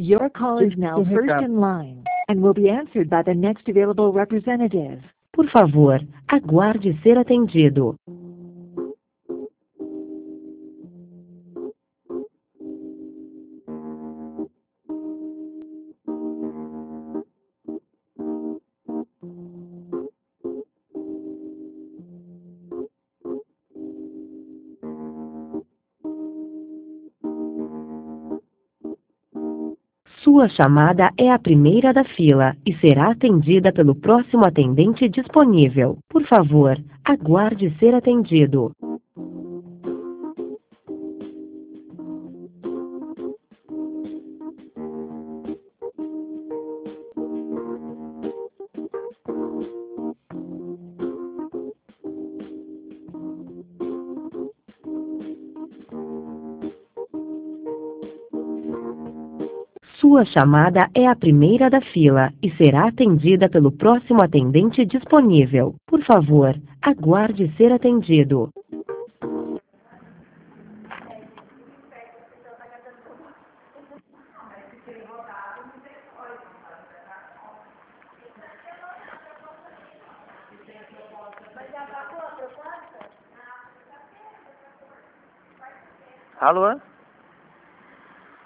Your call is now first in line and will be answered by the next available representative. Por favor, aguarde ser atendido. Sua chamada é a primeira da fila e será atendida pelo próximo atendente disponível. Por favor, aguarde ser atendido. Sua chamada é a primeira da fila e será atendida pelo próximo atendente disponível. Por favor, aguarde ser atendido. Alô?